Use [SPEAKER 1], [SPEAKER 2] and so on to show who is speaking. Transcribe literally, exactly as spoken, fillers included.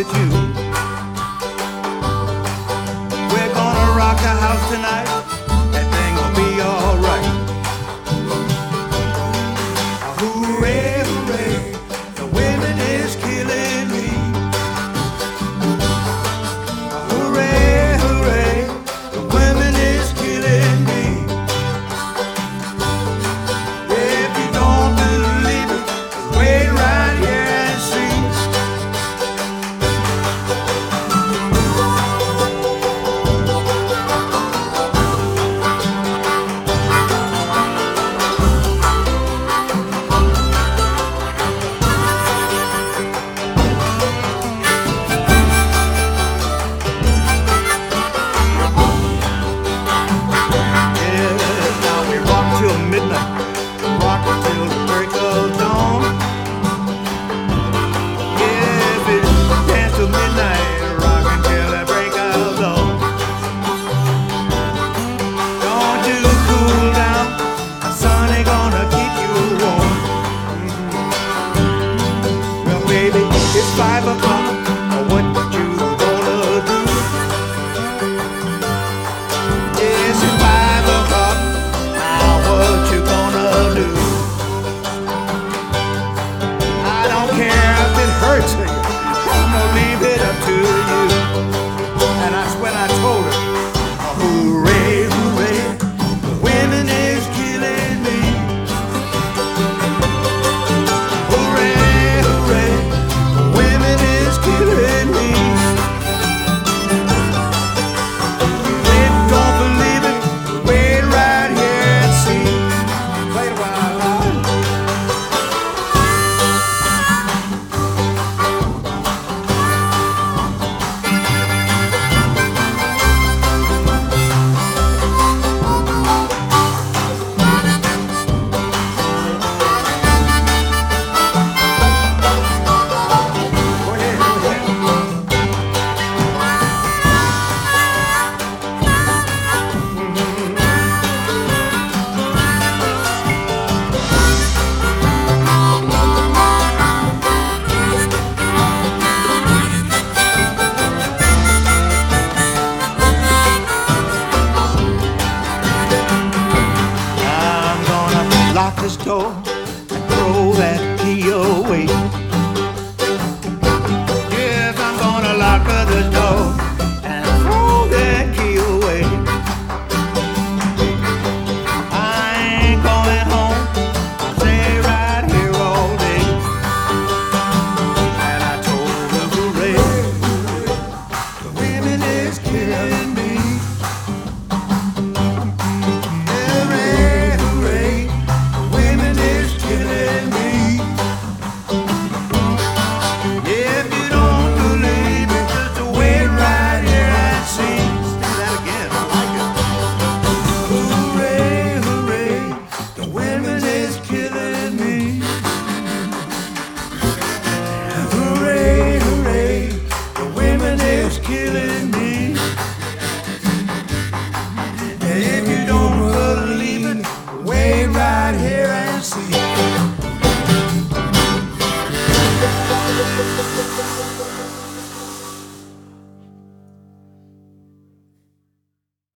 [SPEAKER 1] with you. We're gonna rock the house tonight. That thing will be alright. Hooray, hooray, the women is killing me. Hooray, hooray, the women is killing me. If you don't believe it, wait right here and see. It's five o'clock, what you gonna do? Yes, it's five o'clock, now what you gonna do? I don't care if it hurts you, I'm gonna leave it up to you. And that's when I told her, hooray, hooray, the women is killing me. Hooray, hooray, women is killing me. If you don't believe it, wait right here and see. Play it a while, Lord. Go ahead, go ahead. I'm gonna lock this door and throw that key away. Yes, I'm gonna lock this door and throw that key away. I ain't going home, I'll stay right here all day. And I told her, hooray, the women is killing me. Hooray, hooray, the women is killing me. If you don't believe it, just wait right here and see. Say that again, I like it. Hooray, hooray, the women is killing me. Hooray, hooray, the women is killing me. If you don't believe it, wait right here and see.